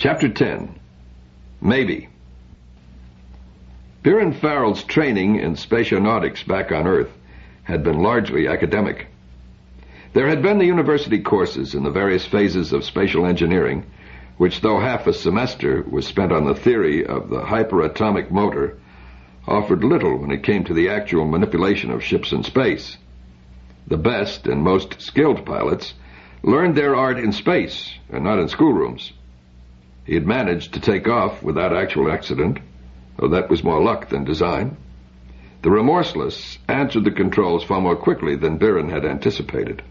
Chapter 10. Maybe. Biren Farrell's training in spationautics back on Earth had been largely academic. There had been the university courses in the various phases of spatial engineering, which, though half a semester was spent on the theory of the hyperatomic motor, offered little when it came to the actual manipulation of ships in space. The best and most skilled pilots learned their art in space and not in schoolrooms. He had managed to take off without actual accident, though that was more luck than design. The Remorseless answered the controls far more quickly than Biren had anticipated.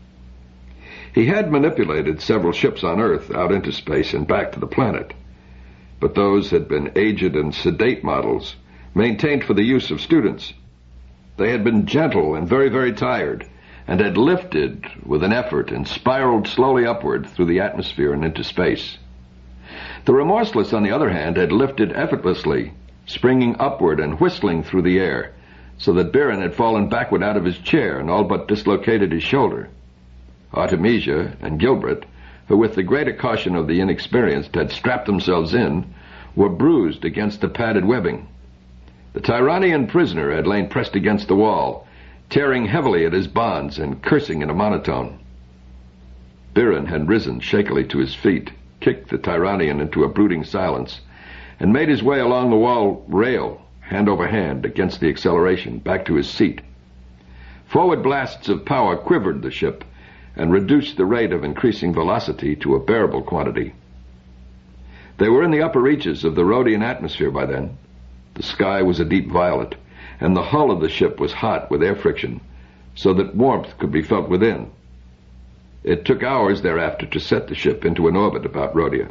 He had manipulated several ships on Earth out into space and back to the planet, but those had been aged and sedate models maintained for the use of students. They had been gentle and very, very tired, and had lifted with an effort and spiraled slowly upward through the atmosphere and into space. The Remorseless, on the other hand, had lifted effortlessly, springing upward and whistling through the air, so that Biren had fallen backward out of his chair and all but dislocated his shoulder. Artemisia and Gilbert, who with the greater caution of the inexperienced had strapped themselves in, were bruised against the padded webbing. The Tyranian prisoner had lain pressed against the wall, tearing heavily at his bonds and cursing in a monotone. Biren had risen shakily to his feet, kicked the Tyranian into a brooding silence, and made his way along the wall rail, hand over hand, against the acceleration, back to his seat. Forward blasts of power quivered the ship and reduced the rate of increasing velocity to a bearable quantity. They were in the upper reaches of the Rhodian atmosphere by then. The sky was a deep violet, and the hull of the ship was hot with air friction, so that warmth could be felt within. It took hours thereafter to set the ship into an orbit about Rhodia.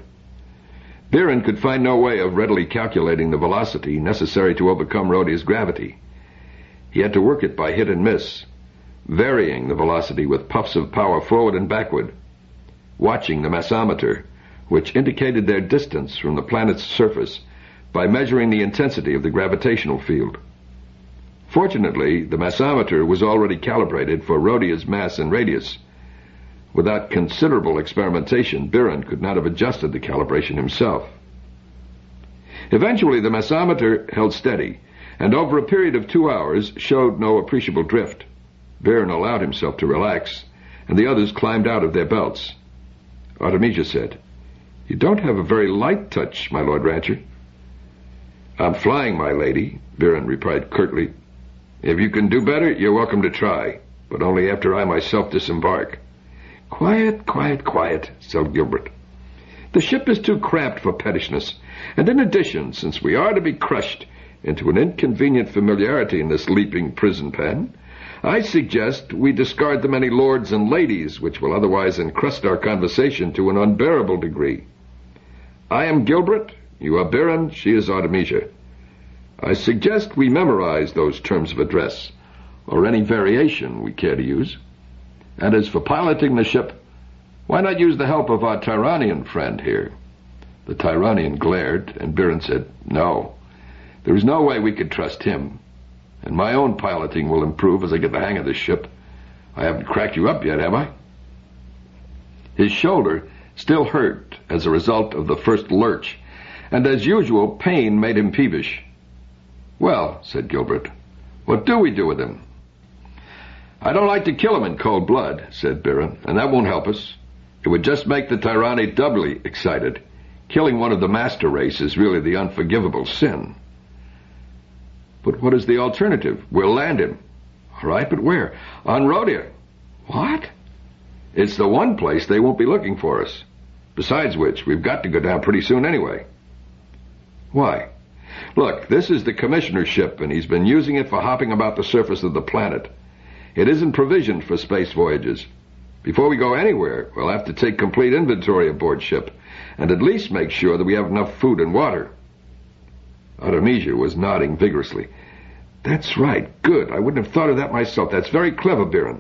Biren could find no way of readily calculating the velocity necessary to overcome Rhodia's gravity. He had to work it by hit and miss, varying the velocity with puffs of power forward and backward, watching the massometer, which indicated their distance from the planet's surface by measuring the intensity of the gravitational field. Fortunately, the massometer was already calibrated for Rhodia's mass and radius. Without considerable experimentation, Biren could not have adjusted the calibration himself. Eventually, the massometer held steady, and over a period of 2 hours showed no appreciable drift. Biren allowed himself to relax, and the others climbed out of their belts. Artemisia said, "You don't have a very light touch, my Lord Rancher." "I'm flying, my lady," Biren replied curtly. "If you can do better, you're welcome to try, but only after I myself disembark." "Quiet, quiet, quiet," said Gilbert. "The ship is too cramped for pettishness, and in addition, since we are to be crushed into an inconvenient familiarity in this leaping prison pen, I suggest we discard the many lords and ladies which will otherwise encrust our conversation to an unbearable degree. I am Gilbert, you are Biren, she is Artemisia. I suggest we memorize those terms of address, or any variation we care to use. And as for piloting the ship, why not use the help of our Tyranian friend here?" The Tyranian glared, and Biren said, "No, there is no way we could trust him. And my own piloting will improve as I get the hang of this ship. I haven't cracked you up yet, have I?" His shoulder still hurt as a result of the first lurch, and as usual, pain made him peevish. "Well," said Gilbert, "what do we do with him?" "I don't like to kill him in cold blood," said Biren, "and that won't help us. It would just make the Tyrani doubly excited. Killing one of the master race is really the unforgivable sin." "But what is the alternative?" "We'll land him." "All right, but where?" "On Rhodia." "What?" "It's the one place they won't be looking for us. Besides which, we've got to go down pretty soon anyway." "Why?" "Look, this is the commissioner's ship, and he's been using it for hopping about the surface of the planet. It isn't provisioned for space voyages. Before we go anywhere, we'll have to take complete inventory aboard ship, and at least make sure that we have enough food and water." Artemisia was nodding vigorously. "That's right. Good. I wouldn't have thought of that myself. That's very clever, Biren."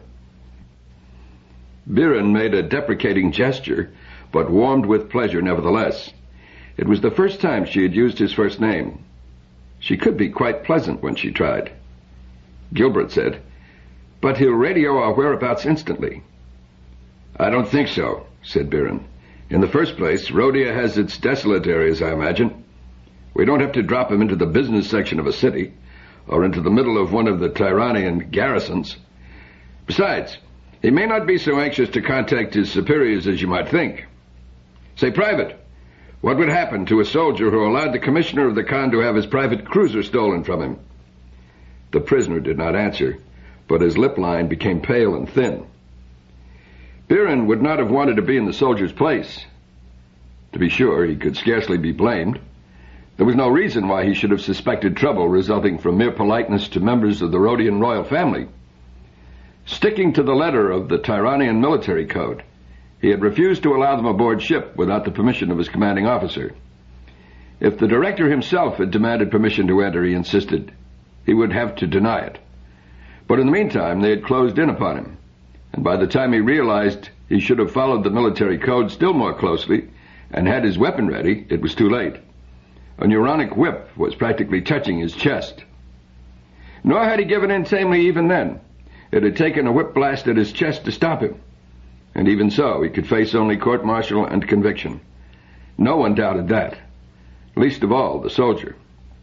Biren made a deprecating gesture, but warmed with pleasure nevertheless. It was the first time she had used his first name. She could be quite pleasant when she tried. Gilbert said, "But he'll radio our whereabouts instantly." "I don't think so," said Biren. In the first place, Rhodia has its desolate areas, I imagine. We don't have to drop him into the business section of a city, or into the middle of one of the Tyranian garrisons. Besides, he may not be so anxious to contact his superiors as you might think. Say, Private, what would happen to a soldier who allowed the commissioner of the Khan to have his private cruiser stolen from him? The prisoner did not answer, but his lip line became pale and thin. Biren would not have wanted to be in the soldier's place. To be sure, he could scarcely be blamed. There was no reason why he should have suspected trouble resulting from mere politeness to members of the Rhodian royal family. Sticking to the letter of the Tyranian military code, he had refused to allow them aboard ship without the permission of his commanding officer. If the director himself had demanded permission to enter, he insisted, he would have to deny it. But in the meantime, they had closed in upon him, and by the time he realized he should have followed the military code still more closely and had his weapon ready, it was too late. A neuronic whip was practically touching his chest. Nor had he given in tamely even then. It had taken a whip blast at his chest to stop him. And even so, he could face only court-martial and conviction. No one doubted that, least of all the soldier.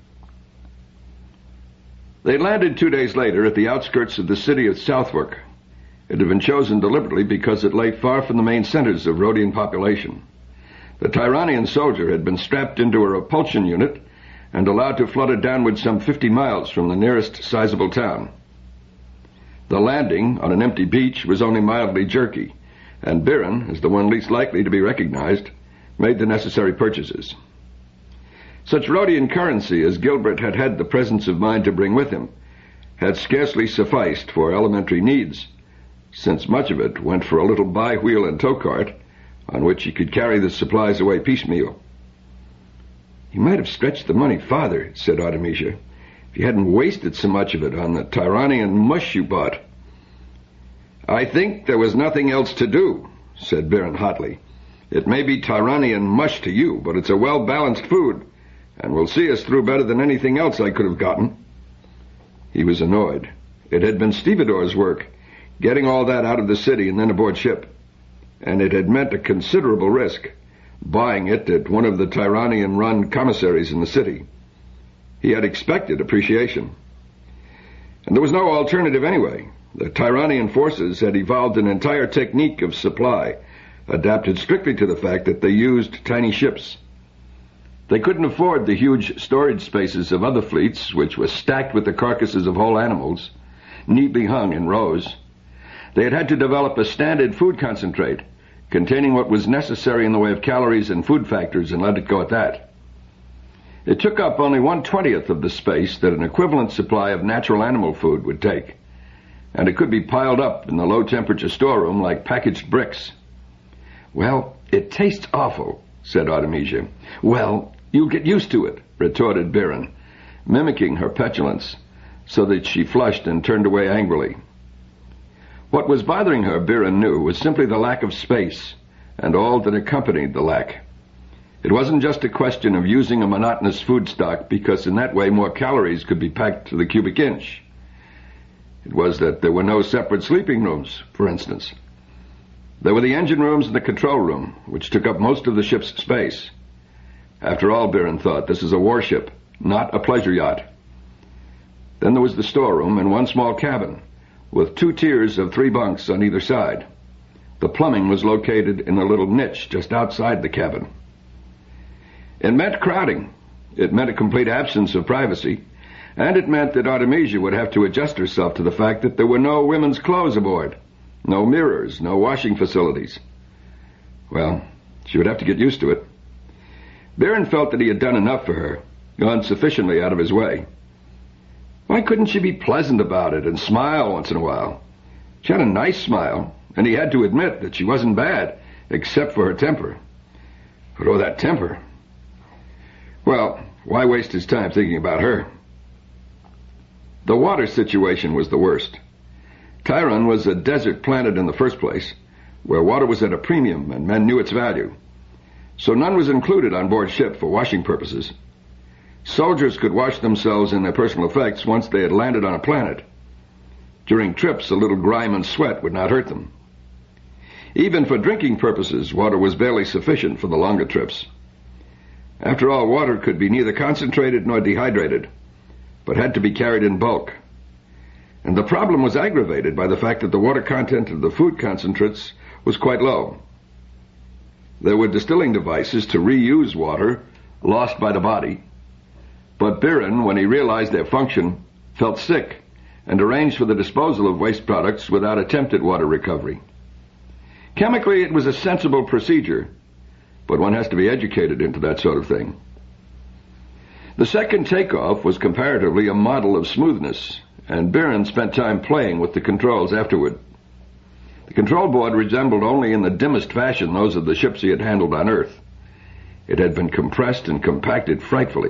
They landed 2 days later at the outskirts of the city of Southwark. It had been chosen deliberately because it lay far from the main centers of Rhodian population. The Tyranian soldier had been strapped into a repulsion unit and allowed to flutter downward some 50 miles from the nearest sizable town. The landing on an empty beach was only mildly jerky, and Biren, as the one least likely to be recognized, made the necessary purchases. Such Rhodian currency as Gilbert had had the presence of mind to bring with him had scarcely sufficed for elementary needs, since much of it went for a little by-wheel and tow cart on which he could carry the supplies away piecemeal. "He might have stretched the money farther," said Artemisia, "if you hadn't wasted so much of it on the Tyranian mush you bought." "I think there was nothing else to do," said Biren hotly. "It may be Tyranian mush to you, but it's a well-balanced food, and will see us through better than anything else I could have gotten." He was annoyed. It had been stevedore's work, getting all that out of the city and then aboard ship, and it had meant a considerable risk, buying it at one of the Tyranian-run commissaries in the city. He had expected appreciation. And there was no alternative anyway. The Tyranian forces had evolved an entire technique of supply, adapted strictly to the fact that they used tiny ships. They couldn't afford the huge storage spaces of other fleets, which were stacked with the carcasses of whole animals, neatly hung in rows. They had had to develop a standard food concentrate, containing what was necessary in the way of calories and food factors, and let it go at that. It took up only 1/20th of the space that an equivalent supply of natural animal food would take, and it could be piled up in the low-temperature storeroom like packaged bricks. "Well, it tastes awful," said Artemisia. "Well, you'll get used to it," retorted Biren, mimicking her petulance, so that she flushed and turned away angrily. What was bothering her, Biren knew, was simply the lack of space, and all that accompanied the lack. It wasn't just a question of using a monotonous food stock, because in that way more calories could be packed to the cubic inch. It was that there were no separate sleeping rooms, for instance. There were the engine rooms and the control room, which took up most of the ship's space. After all, Biren thought, this is a warship, not a pleasure yacht. Then there was the storeroom and one small cabin, with 2 tiers of 3 bunks on either side. The plumbing was located in a little niche just outside the cabin. It meant crowding. It meant a complete absence of privacy. And it meant that Artemisia would have to adjust herself to the fact that there were no women's clothes aboard, no mirrors, no washing facilities. Well, she would have to get used to it. Biren felt that he had done enough for her, gone sufficiently out of his way. Why couldn't she be pleasant about it and smile once in a while? She had a nice smile, and he had to admit that she wasn't bad, except for her temper. But oh, that temper. Well, why waste his time thinking about her? The water situation was the worst. Tyron was a desert planet in the first place, where water was at a premium and men knew its value. So none was included on board ship for washing purposes. Soldiers could wash themselves in their personal effects once they had landed on a planet. During trips, a little grime and sweat would not hurt them. Even for drinking purposes, water was barely sufficient for the longer trips. After all, water could be neither concentrated nor dehydrated, but had to be carried in bulk. And the problem was aggravated by the fact that the water content of the food concentrates was quite low. There were distilling devices to reuse water lost by the body, but Biren, when he realized their function, felt sick and arranged for the disposal of waste products without attempt at water recovery. Chemically, it was a sensible procedure, but one has to be educated into that sort of thing. The second takeoff was comparatively a model of smoothness, and Biren spent time playing with the controls afterward. The control board resembled only in the dimmest fashion those of the ships he had handled on Earth. It had been compressed and compacted frightfully.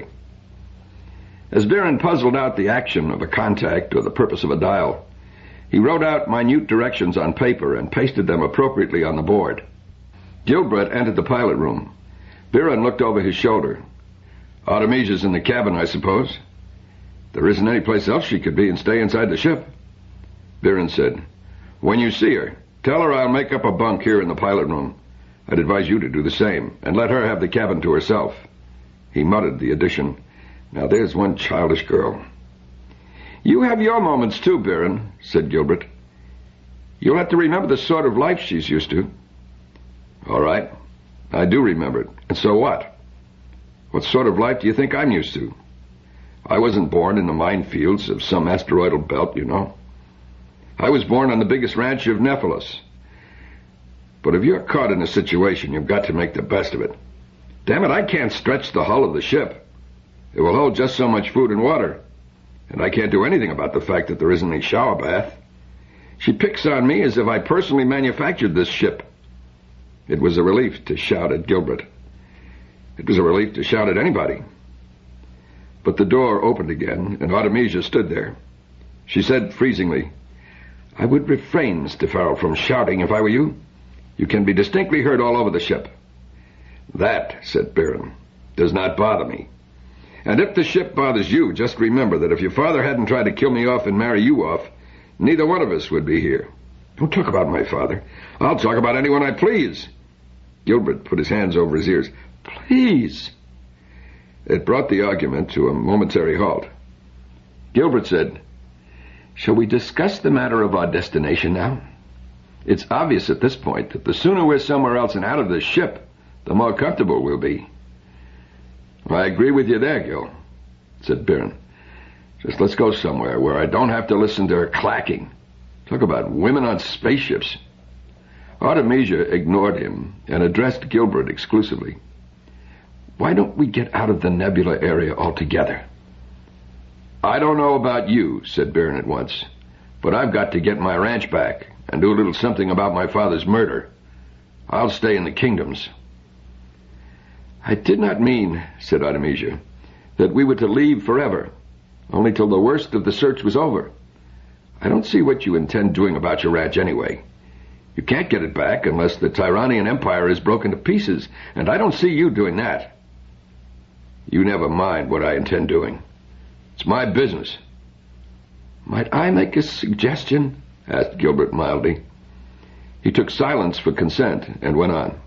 As Biren puzzled out the action of a contact or the purpose of a dial, he wrote out minute directions on paper and pasted them appropriately on the board. Gilbreth entered the pilot room. Biren looked over his shoulder. "Artemisia's in the cabin, I suppose. There isn't any place else she could be and stay inside the ship." Biren said, "When you see her, tell her I'll make up a bunk here in the pilot room. I'd advise you to do the same, and let her have the cabin to herself." He muttered the addition, "Now there's one childish girl." "You have your moments too, Biren," said Gilbreth. "You'll have to remember the sort of life she's used to." "All right, I do remember it. And so what? What sort of life do you think I'm used to? I wasn't born in the minefields of some asteroidal belt, you know. I was born on the biggest ranch of Nephilis. But if you're caught in a situation, you've got to make the best of it. Damn it, I can't stretch the hull of the ship. It will hold just so much food and water. And I can't do anything about the fact that there isn't any shower bath. She picks on me as if I personally manufactured this ship." It was a relief to shout at Gilbreth. It was a relief to shout at anybody. But the door opened again, and Artemisia stood there. She said freezingly, "I would refrain, Mr. Farrell, from shouting if I were you. You can be distinctly heard all over the ship." "That," said Biren, "does not bother me. And if the ship bothers you, just remember that if your father hadn't tried to kill me off and marry you off, neither one of us would be here." "Don't talk about my father. I'll talk about anyone I please." Gilbreth put his hands over his ears. "Please." It brought the argument to a momentary halt. Gilbreth said, "Shall we discuss the matter of our destination now? It's obvious at this point that the sooner we're somewhere else and out of this ship, the more comfortable we'll be." "I agree with you there, Gil," said Biren. "Just let's go somewhere where I don't have to listen to her clacking. Talk about women on spaceships." Artemisia ignored him and addressed Gilbreth exclusively. "Why don't we get out of the nebula area altogether?" "I don't know about you," said Biren at once, "but I've got to get my ranch back and do a little something about my father's murder. I'll stay in the kingdoms." "I did not mean," said Artemisia, "that we were to leave forever, only till the worst of the search was over. I don't see what you intend doing about your ranch anyway. You can't get it back unless the Tyranian Empire is broken to pieces, and I don't see you doing that." "You never mind what I intend doing. It's my business." "Might I make a suggestion?" asked Gilbreth mildly. He took silence for consent and went on.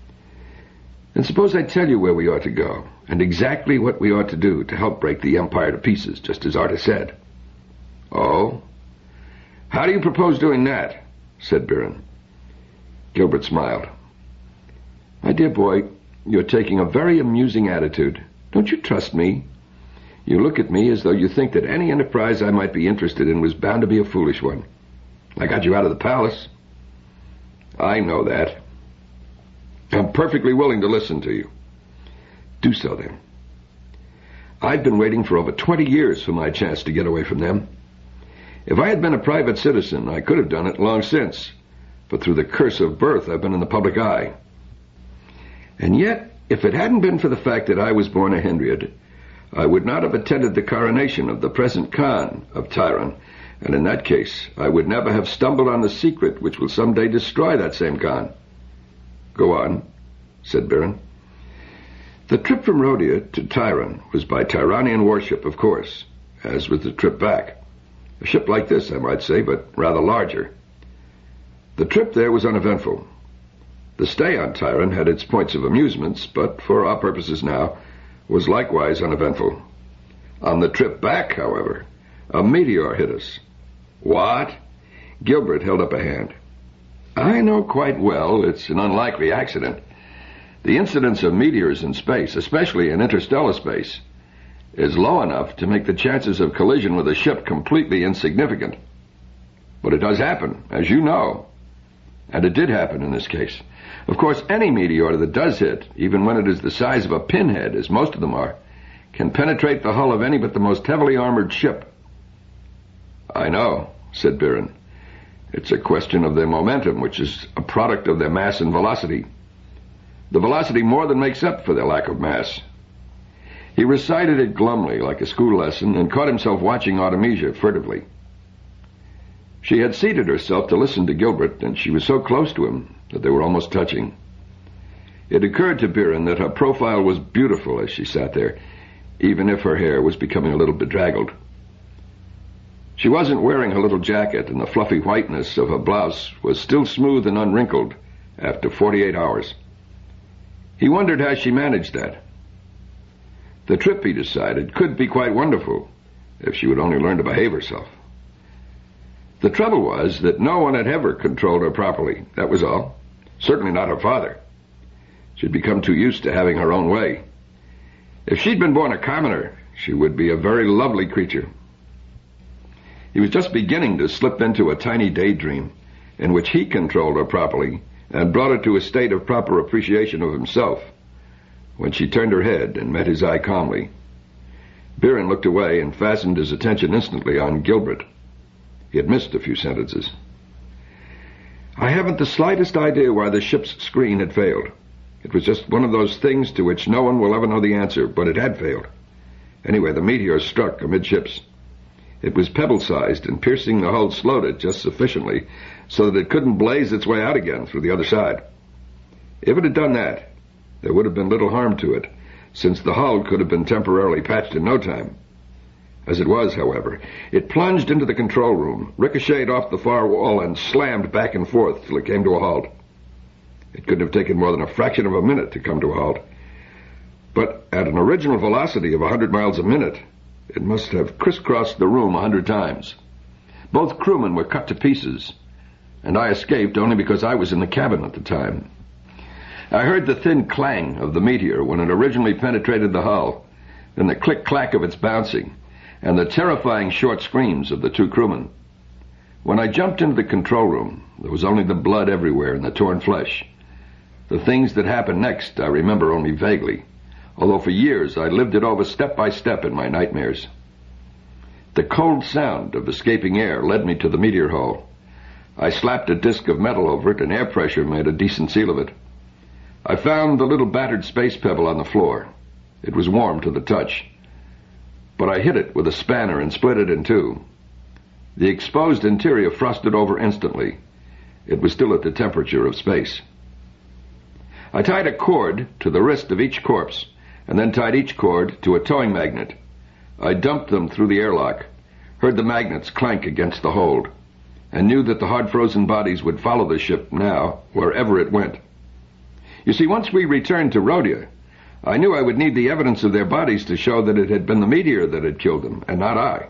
"And suppose I tell you where we ought to go, and exactly what we ought to do to help break the Empire to pieces, just as Arta said." "Oh? How do you propose doing that?" said Biren. Gilbreth smiled. "My dear boy, you're taking a very amusing attitude. Don't you trust me? You look at me as though you think that any enterprise I might be interested in was bound to be a foolish one. I got you out of the palace." "I know that. I'm perfectly willing to listen to you." "Do so, then. I've been waiting for over 20 years for my chance to get away from them. If I had been a private citizen, I could have done it long since, but through the curse of birth, I've been in the public eye. And yet, if it hadn't been for the fact that I was born a Hendriad, I would not have attended the coronation of the present Khan of Tyron, and in that case, I would never have stumbled on the secret which will someday destroy that same Khan." "Go on," said Biren. "The trip from Rhodia to Tyron was by Tyranian warship, of course, as was the trip back. A ship like this, I might say, but rather larger. The trip there was uneventful, The stay on Tyron had its points of amusements, but for our purposes now was likewise uneventful. On the trip back, however, a meteor hit us. What? Gilbert held up a hand. I know quite well it's an unlikely accident. The incidence of meteors in space, especially in interstellar space, is low enough to make the chances of collision with a ship completely insignificant. But it does happen, as you know. And it did happen in this case. Of course, any meteor that does hit, even when it is the size of a pinhead, as most of them are, can penetrate the hull of any but the most heavily armored ship. I know, said Biren. It's a question of their momentum, which is a product of their mass and velocity. The velocity more than makes up for their lack of mass. He recited it glumly, like a school lesson, and caught himself watching Artemisia furtively. She had seated herself to listen to Gilbert, and she was so close to him that they were almost touching. It occurred to Biren that her profile was beautiful as she sat there, even if her hair was becoming a little bedraggled. She wasn't wearing her little jacket, and the fluffy whiteness of her blouse was still smooth and unwrinkled after 48 hours. He wondered how she managed that. The trip, he decided, could be quite wonderful if she would only learn to behave herself. The trouble was that no one had ever controlled her properly, that was all. Certainly not her father. She'd become too used to having her own way. If she'd been born a commoner, she would be a very lovely creature. He was just beginning to slip into a tiny daydream in which he controlled her properly and brought her to a state of proper appreciation of himself when she turned her head and met his eye calmly. Biren looked away and fastened his attention instantly on Gilbert. He had missed a few sentences. I haven't the slightest idea why the ship's screen had failed. It was just one of those things to which no one will ever know the answer, but it had failed. Anyway, the meteor struck amidships. It was pebble-sized, and piercing the hull slowed it just sufficiently so that it couldn't blaze its way out again through the other side. If it had done that, there would have been little harm to it, since the hull could have been temporarily patched in no time. As it was, however, it plunged into the control room, ricocheted off the far wall, and slammed back and forth till it came to a halt. It couldn't have taken more than a fraction of a minute to come to a halt. But at an original velocity of 100 miles a minute, it must have crisscrossed the room 100 times. Both crewmen were cut to pieces, and I escaped only because I was in the cabin at the time. I heard the thin clang of the meteor when it originally penetrated the hull, then the click-clack of its bouncing, and the terrifying short screams of the two crewmen. When I jumped into the control room, there was only the blood everywhere and the torn flesh. The things that happened next I remember only vaguely, although for years I lived it over step by step in my nightmares. The cold sound of escaping air led me to the meteor hull. I slapped a disc of metal over it, and air pressure made a decent seal of it. I found the little battered space pebble on the floor. It was warm to the touch, but I hit it with a spanner and split it in two. The exposed interior frosted over instantly. It was still at the temperature of space. I tied a cord to the wrist of each corpse, and then tied each cord to a towing magnet. I dumped them through the airlock, heard the magnets clank against the hold, and knew that the hard-frozen bodies would follow the ship now, wherever it went. You see, once we returned to Rhodia, I knew I would need the evidence of their bodies to show that it had been the meteor that had killed them, and not I.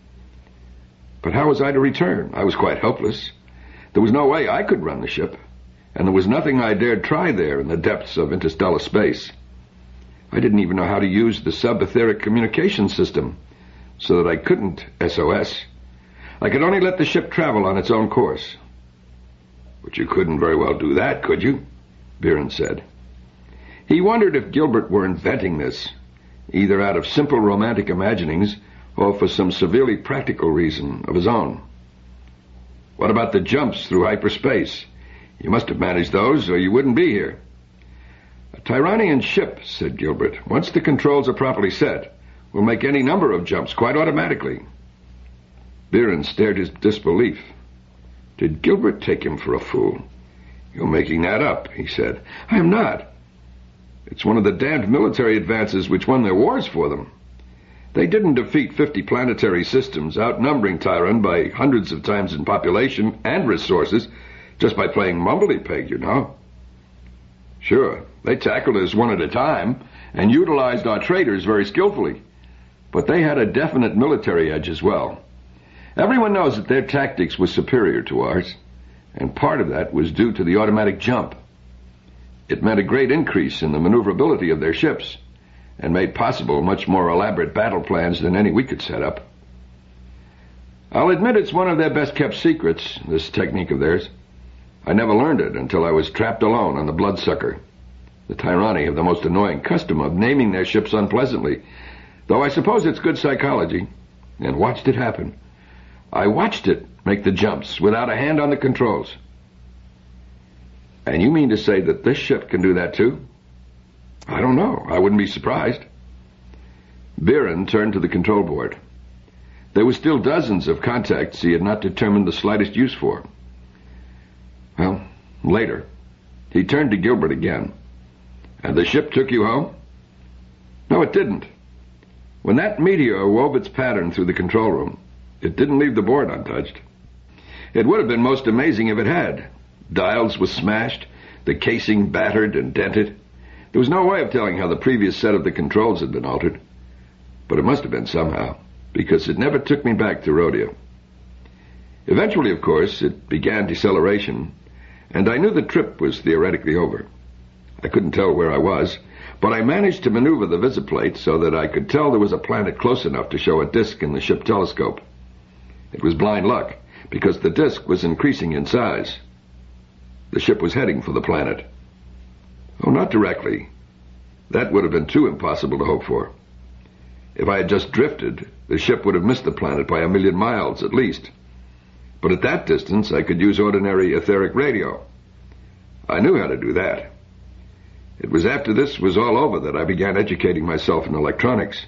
But how was I to return? I was quite helpless. There was no way I could run the ship, and there was nothing I dared try there in the depths of interstellar space. I didn't even know how to use the subetheric communication system, so that I couldn't SOS. I could only let the ship travel on its own course. But you couldn't very well do that, could you? Biren said. He wondered if Gilbert were inventing this, either out of simple romantic imaginings or for some severely practical reason of his own. What about the jumps through hyperspace? You must have managed those, or you wouldn't be here. A Tyranian ship, said Gilbert, once the controls are properly set, will make any number of jumps quite automatically. Biren stared his disbelief. Did Gilbert take him for a fool? You're making that up, he said. I am not. It's one of the damned military advances which won their wars for them. They didn't defeat 50 planetary systems, outnumbering Tyron by hundreds of times in population and resources, just by playing mumbledy-peg, you know. Sure, they tackled us one at a time and utilized our traders very skillfully. But they had a definite military edge as well. Everyone knows that their tactics was superior to ours, and part of that was due to the automatic jump. It meant a great increase in the maneuverability of their ships, and made possible much more elaborate battle plans than any we could set up. I'll admit it's one of their best-kept secrets, this technique of theirs. I never learned it until I was trapped alone on the Bloodsucker. The Tyranni have the most annoying custom of naming their ships unpleasantly, though I suppose it's good psychology, and watched it happen. I watched it make the jumps without a hand on the controls. And you mean to say that this ship can do that too? I don't know. I wouldn't be surprised. Biren turned to the control board. There were still dozens of contacts he had not determined the slightest use for. Well, later, he turned to Gilbert again. And the ship took you home? No, it didn't. When that meteor wove its pattern through the control room, it didn't leave the board untouched. It would have been most amazing if it had. Dials were smashed, the casing battered and dented. There was no way of telling how the previous set of the controls had been altered. But it must have been somehow, because it never took me back to Rhodia. Eventually, of course, it began deceleration, and I knew the trip was theoretically over. I couldn't tell where I was, but I managed to maneuver the visiplate so that I could tell there was a planet close enough to show a disk in the ship telescope. It was blind luck, because the disk was increasing in size. The ship was heading for the planet. Oh, not directly. That would have been too impossible to hope for. If I had just drifted, the ship would have missed the planet by 1,000,000 miles at least. But at that distance, I could use ordinary etheric radio. I knew how to do that. It was after this was all over that I began educating myself in electronics.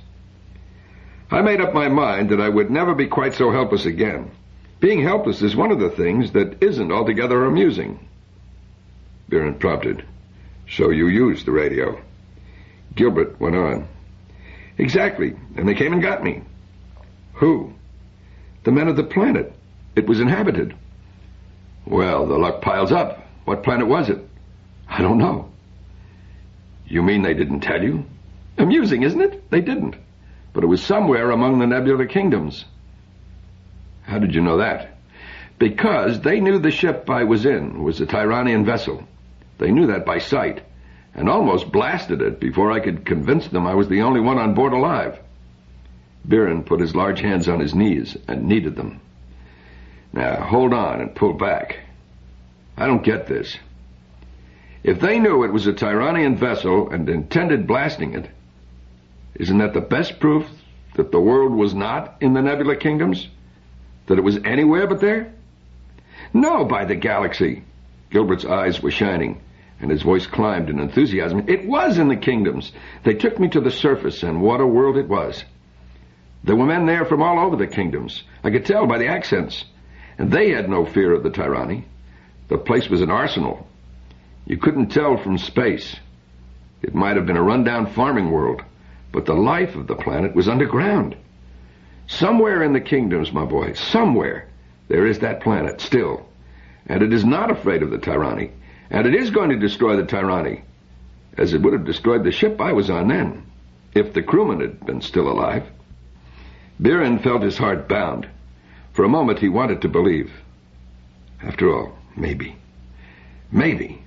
I made up my mind that I would never be quite so helpless again. Being helpless is one of the things that isn't altogether amusing. Biren prompted. So you used the radio. Gilbert went on. Exactly, and they came and got me. Who? The men of the planet. It was inhabited. Well, the luck piles up. What planet was it? I don't know. You mean they didn't tell you? Amusing, isn't it? They didn't. But it was somewhere among the Nebula Kingdoms. How did you know that? Because they knew the ship I was in was a Tyranian vessel. They knew that by sight, and almost blasted it before I could convince them I was the only one on board alive. Biren put his large hands on his knees and kneaded them. Now, hold on and pull back. I don't get this. If they knew it was a Tyranian vessel and intended blasting it, isn't that the best proof that the world was not in the Nebula Kingdoms? That it was anywhere but there? No, by the galaxy. Gilbert's eyes were shining, and his voice climbed in enthusiasm. It was in the kingdoms. They took me to the surface, and what a world it was. There were men there from all over the kingdoms. I could tell by the accents. And they had no fear of the Tyranni. The place was an arsenal. You couldn't tell from space. It might have been a rundown farming world, but the life of the planet was underground. Somewhere in the kingdoms, my boy, somewhere, there is that planet still. And it is not afraid of the Tyranni. And it is going to destroy the Tyranni, as it would have destroyed the ship I was on then, if the crewmen had been still alive. Biren felt his heart bound. For a moment he wanted to believe. After all, maybe. Maybe.